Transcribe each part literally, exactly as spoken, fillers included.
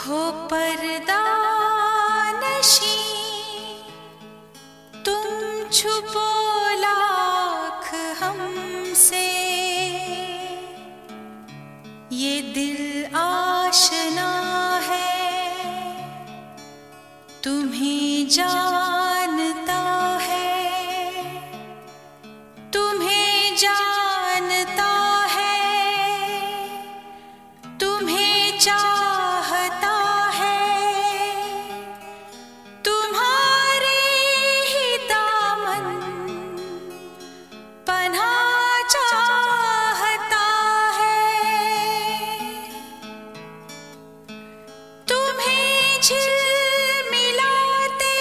हो पर्दा नशी तुम छुपो लाख हमसे, ये दिल आशना है तुम्हें जानता है, तुम्हें जानता है, तुम्हें चाहता है, तुम्हारे ही दामन पनाह चाहता है, तुम्हें झिलमिलाते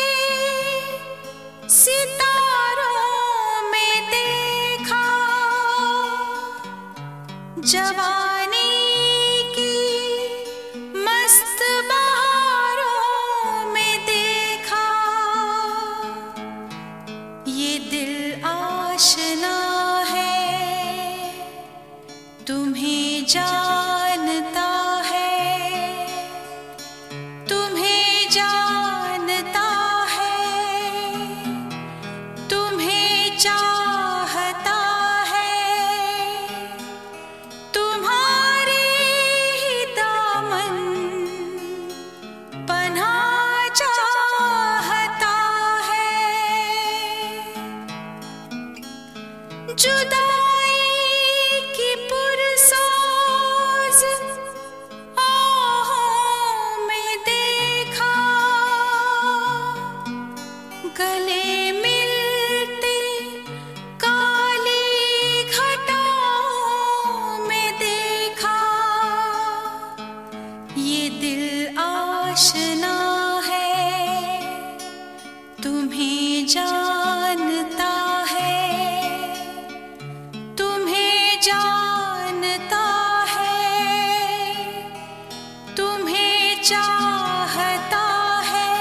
सितारों में देखा, जवानी की मस्त बहारों में देखा, ये दिल आशना है तुम्हें जानता है, तुम्हें जानता है, तुम्हें चाहता है, तुम्हारे ही दामन पनाह चाहता है। जुदाई की पुरसाज आहों में देखा, गले मिलते काली घटाओं में देखा, ये दिल आशना है तुम्हें जानता है, तुम्हें जानता है, तुम्हें चाहता है,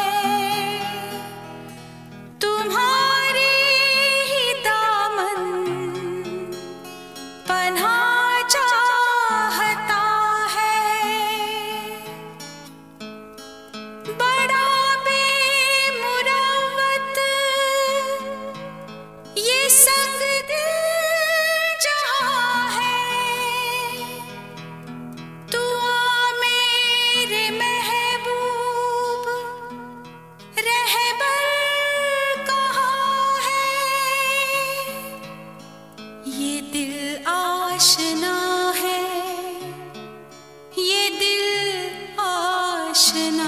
तुम्हारे ही दामन पनाह चाहता है। बड़ा बेमुरव्वत ये संग दिल जहां है, तू आ मेरे महबूब रहबर कहाँ है, ये दिल आशना है, ये दिल आशना